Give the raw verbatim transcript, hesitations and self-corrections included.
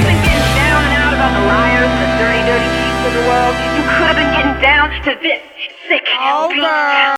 have been getting down and out about the liars and the dirty, dirty cheats of the world, you could have been getting down to this sick beat.